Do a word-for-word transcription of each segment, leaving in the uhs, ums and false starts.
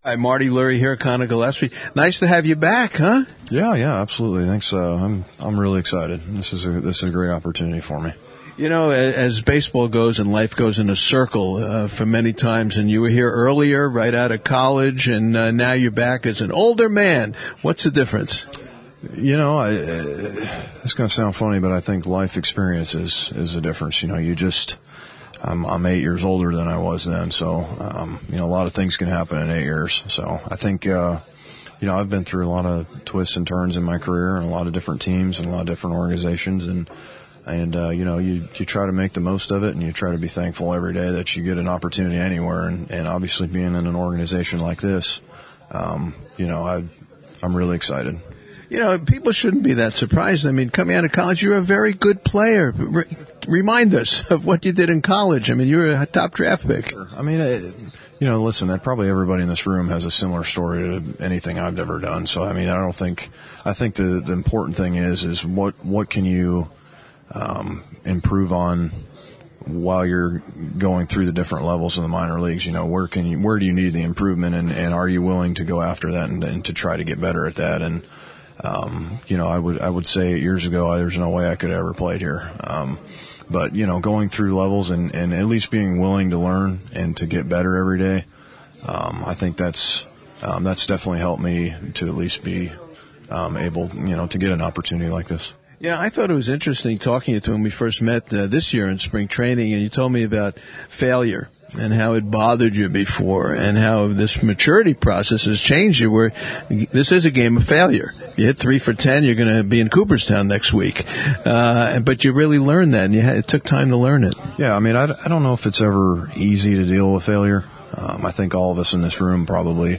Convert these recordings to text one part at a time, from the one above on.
Hi, Marty Lurie here, Conor Gillespie. Nice to have you back, huh? Yeah, yeah, absolutely. Thanks. Uh, I'm I'm really excited. This is a this is a great opportunity for me. You know, as baseball goes and life goes in a circle uh, for many times, and you were here earlier, right out of college, and uh, now you're back as an older man. What's the difference? You know, I, uh, it's going to sound funny, but I think life experience is is a difference. You know, you just. I'm, I'm eight years older than I was then, so, um, you know, a lot of things can happen in eight years. So I think, uh, you know, I've been through a lot of twists and turns in my career and a lot of different teams and a lot of different organizations. And, and, uh, you know, you, you try to make the most of it and you try to be thankful every day that you get an opportunity anywhere. And, and obviously being in an organization like this, um, you know, I, I'm really excited. You know, people shouldn't be that surprised. I mean, coming out of college, you're a very good player. Re- remind us of what you did in college. I mean, you were a top draft pick. I mean, it, you know, listen, that probably everybody in this room has a similar story to anything I've ever done. So, I mean, I don't think, I think the, the important thing is, is what, what can you, um, improve on while you're going through the different levels in the minor leagues? You know, where can you, where do you need the improvement, and, and are you willing to go after that and, and to try to get better at that? And, Um, you know, I would, I would say years ago, there's no way I could have ever played here. Um, but, you know, going through levels and, and at least being willing to learn and to get better every day, um, I think that's, um, that's definitely helped me to at least be, um, able, you know, to get an opportunity like this. Yeah, I thought it was interesting talking to you when we first met uh, this year in spring training, and you told me about failure and how it bothered you before and how this maturity process has changed you, where this is a game of failure. If you hit three for ten, you're going to be in Cooperstown next week. Uh, but you really learned that, and you had, it took time to learn it. Yeah, I mean, I, I don't know if it's ever easy to deal with failure. Um, I think all of us in this room probably,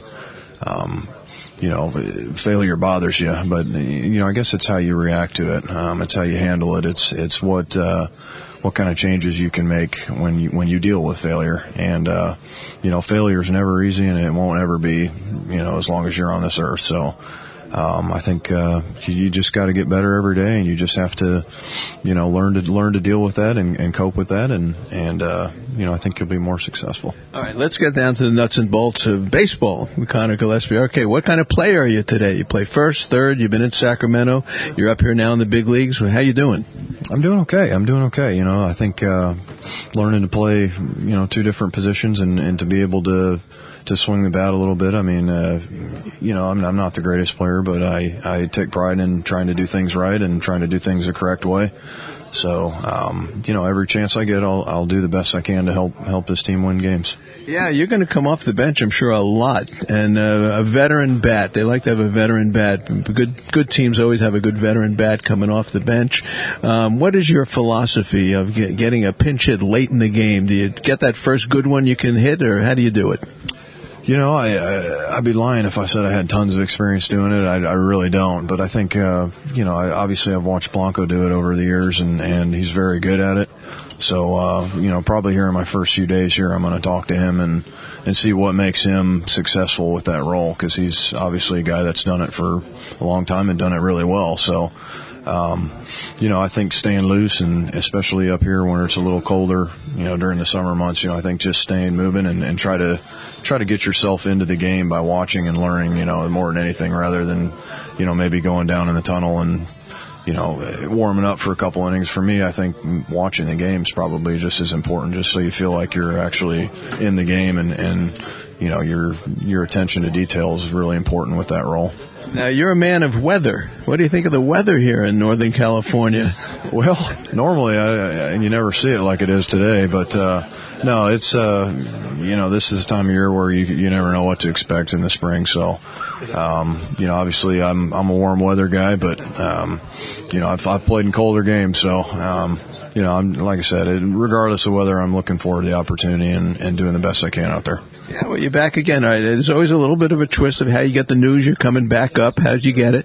um, you know, failure bothers you, but, you know, I guess it's how you react to it. Um, it's how you handle it. It's, it's what, uh, what kind of changes you can make when you, when you deal with failure. And, uh, you know, failure is never easy, and it won't ever be, you know, as long as you're on this earth. So, um, I think, uh, you just got to get better every day, and you just have to, you know, learn to, learn to deal with that and, and cope with that. And, and, uh, you know, I think you'll be more successful. All right, let's get down to the nuts and bolts of baseball. Conor Gillespie. Okay, what kind of player are you today? You play first, third, you've been in Sacramento, you're up here now in the big leagues. How you doing? I'm doing okay. I'm doing okay. You know, I think, uh, learning to play, you know, two different positions and, and to be able to, to swing the bat a little bit. I mean, uh, you know, I'm, I'm not the greatest player, but I, I take pride in trying to do things right and trying to do things the correct way. So, um, you know, every chance I get, I'll, I'll do the best I can to help, help this team win games. Yeah, you're going to come off the bench, I'm sure, a lot. And uh, a veteran bat. They like to have a veteran bat. Good, good teams always have a good veteran bat coming off the bench. Um, what is your philosophy of get, getting a pinch hit late in the game? Do you get that first good one you can hit, or how do you do it? You know, I, I, I'd be lying if I said I had tons of experience doing it. I, I really don't. But I think, uh, you know, I, obviously I've watched Blanco do it over the years, and, and he's very good at it. So, uh, you know, probably here in my first few days here, I'm going to talk to him and, and see what makes him successful with that role, because he's obviously a guy that's done it for a long time and done it really well. So, um, you know, I think staying loose, and especially up here when it's a little colder, you know, during the summer months, you know, I think just staying moving and, and try to, try to get yourself into the game by watching and learning, you know, more than anything, rather than, you know, maybe going down in the tunnel and, you know, warming up for a couple innings. For me, I think watching the game is probably just as important, just so you feel like you're actually in the game, and, and, you know, your, your attention to detail is really important with that role. Now, you're a man of weather. What do you think of the weather here in Northern California? Well, normally, I, I, you never see it like it is today, but, uh, no, it's, uh, you know, this is the time of year where you, you never know what to expect in the spring. So, um, you know, obviously I'm, I'm a warm weather guy, but, um, you know, I've, I've played in colder games. So, um, you know, I'm, like I said, it, regardless of weather, I'm looking forward to the opportunity and, and doing the best I can out there. Yeah, well, you're back again. All right. There's always a little bit of a twist of how you get the news you're coming back up. How did you get it?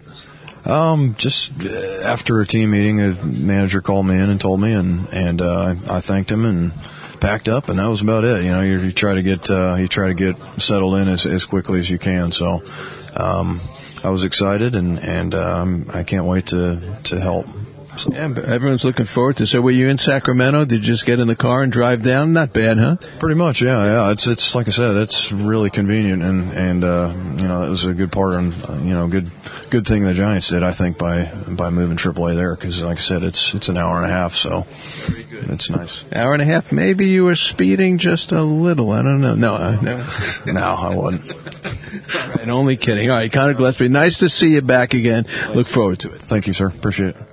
Um, just after a team meeting, a manager called me in and told me, and, and, uh, I thanked him and packed up, and that was about it. You know, you, you try to get, uh, you try to get settled in as, as quickly as you can. So, um, I was excited, and, and, um, I can't wait to, to help So. Yeah, everyone's looking forward to it. So were you in Sacramento? Did you just get in the car and drive down? Not bad, huh? Pretty much, yeah, yeah. It's it's like I said, it's really convenient, and and uh, you know, that was a good part, and uh, you know, good good thing the Giants did, I think, by by moving triple A there, because like I said, it's it's an hour and a half, so it's nice. Hour and a half. Maybe you were speeding just a little. I don't know. No, uh, no, no, I wasn't. Right, only kidding. All right, Conor Gillespie, nice to see you back again. Look forward to it. Thank you, sir. Appreciate it.